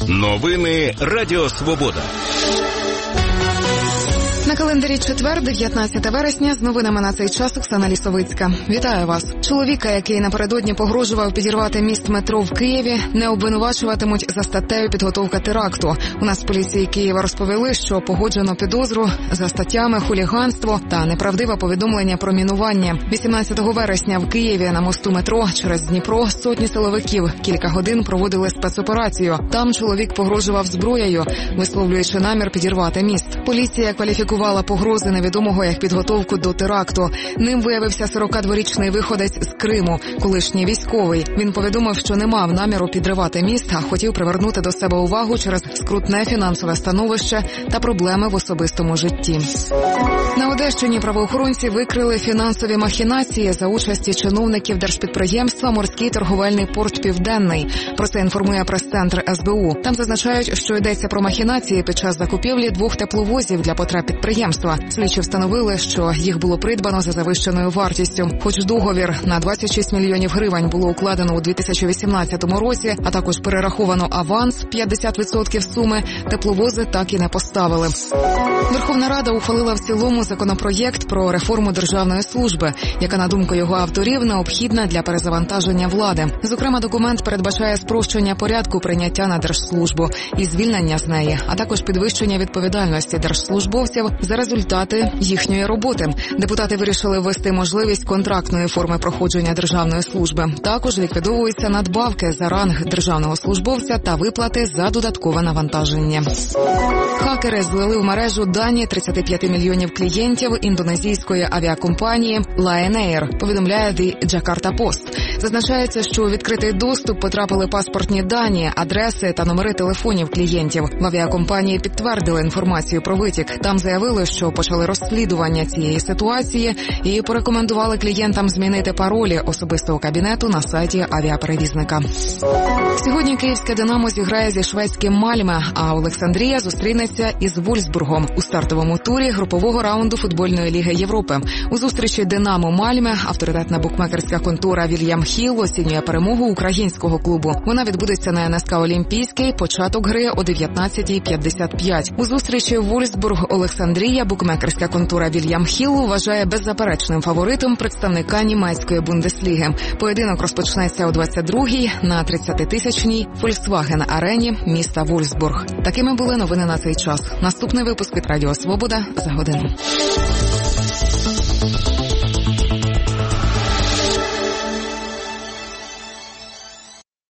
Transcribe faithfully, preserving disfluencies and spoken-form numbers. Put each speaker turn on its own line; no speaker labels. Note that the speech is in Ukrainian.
Новини Радіо Свобода.
На календарі четвер, дев'ятнадцяте вересня, з новинами на цей час Оксана Лісовицька. Вітаю вас. Чоловіка, який напередодні погрожував підірвати міст метро в Києві, не обвинувачуватимуть за статтею підготовка теракту. У нас в поліції Києва розповіли, що погоджено підозру за статтями хуліганство та неправдиве повідомлення про мінування. вісімнадцятого вересня в Києві на мосту метро через Дніпро сотні силовиків кілька годин проводили спецоперацію. Там чоловік погрожував зброєю, висловлюючи намір підірвати міст. Поліція кваліфікувала погрози невідомого як підготовку до теракту. Ним виявився сорокадворічний виходець з Криму, колишній військовий. Він повідомив, що не мав наміру підривати міст, а хотів привернути до себе увагу через скрутне фінансове становище та проблеми в особистому житті. На Одещині правоохоронці викрили фінансові махінації за участі чиновників держпідприємства «Морський торговельний порт Південний». Про це інформує прес-центр ес бе у. Там зазначають, що йдеться про махінації під час закупівлі двох тепловозів для потреб підприємства. Слідчі встановили, що їх було придбано за завищеною вартістю. Хоч договір на двадцять шість мільйонів гривень було укладено у дві тисячі вісімнадцятому році, а також перераховано аванс п'ятдесят відсотків суми, тепловози так і не поставили. Верховна Рада ухвалила в цілому законопроєкт про реформу державної служби, яка, на думку його авторів, необхідна для перезавантаження влади. Зокрема, документ передбачає спрощення порядку прийняття на держслужбу і звільнення з неї, а також підвищення відповідальності держслужбовців за результати їхньої роботи. Депутати вирішили ввести можливість контрактної форми проходження державної служби. Також ліквідовуються надбавки за ранг державного службовця та виплати за додаткове навантаження. Хакери злили в мережу дані тридцять п'ять мільйонів клієнтів індонезійської авіакомпанії Lion Air, повідомляє The Jakarta Post. Зазначається, що у відкритий доступ потрапили паспортні дані, адреси та номери телефонів клієнтів. В авіакомпанії підтвердили інформацію про витік. Там заявили, що почали розслідування цієї ситуації і порекомендували клієнтам змінити паролі особистого кабінету на сайті авіаперевізника. Сьогодні київське «Динамо» зіграє зі шведським «Мальме», а Олександрія зустрінеться із Вольфсбургом у стартовому турі групового раунду футбольної ліги Європи. У зустрічі «Динамо-Мальме» авторитетна букмекерська контора Вільям Хіл оцінює перемогу українського клубу. Вона відбудеться на ен ес ка «Олімпійський», початок гри о дев'ятнадцятій п'ятдесят п'ять. У зустрічі Вольфсбург-Олександрія букмекерська контора Вільям Хіл вважає беззаперечним фаворитом представника німецької Бундесліги. Поєдинок розпочнеться о двадцять другій на тридцятитисячній Volkswagen-арені міста Вольфсбург. Такими були новини на цей час. Наступний випуск від Радіо Свобода за годину.